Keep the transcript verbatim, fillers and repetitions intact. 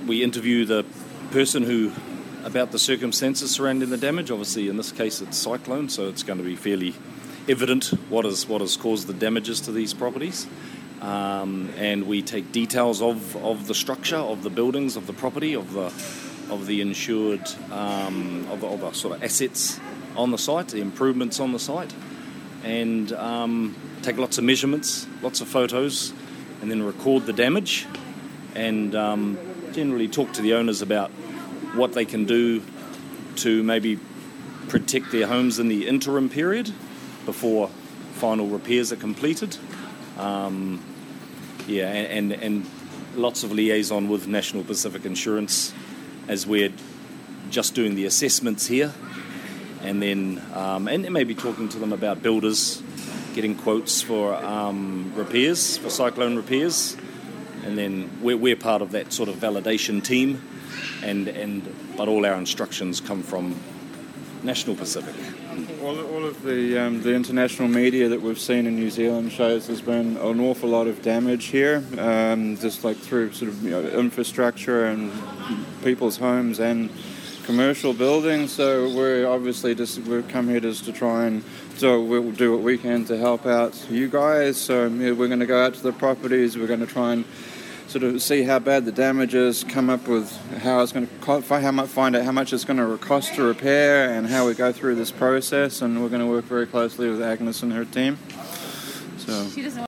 we interview the person who about the circumstances surrounding the damage. Obviously, in this case, it's cyclone, so it's going to be fairly evident what is what has caused the damages to these properties. Um, and we take details of, of the structure, of the buildings, of the property, of the of the insured, um, of, the, of the sort of assets on the site, the improvements on the site, and um, take lots of measurements, lots of photos, and then record the damage, and um, generally talk to the owners about what they can do to maybe protect their homes in the interim period before final repairs are completed. Um, yeah, and, and, and lots of liaison with National Pacific Insurance as we're just doing the assessments here, and then um, and maybe talking to them about builders, getting quotes for um, repairs, for cyclone repairs, and then we're, we're part of that sort of validation team, and and but all our instructions come from National Pacific. All, all of the um, the international media that we've seen in New Zealand shows there's been an awful lot of damage here, um, just like through sort of you know, infrastructure and people's homes and commercial buildings. So we're obviously just we've come here just to try and so we'll do what we can to help out you guys. So yeah, we're going to go out to the properties. We're going to try and sort of see how bad the damage is, come up with how it's going to cost, how much, find out how much it's going to cost to repair, and how we go through this process. And we're going to work very closely with Agnes and her team. So. She doesn't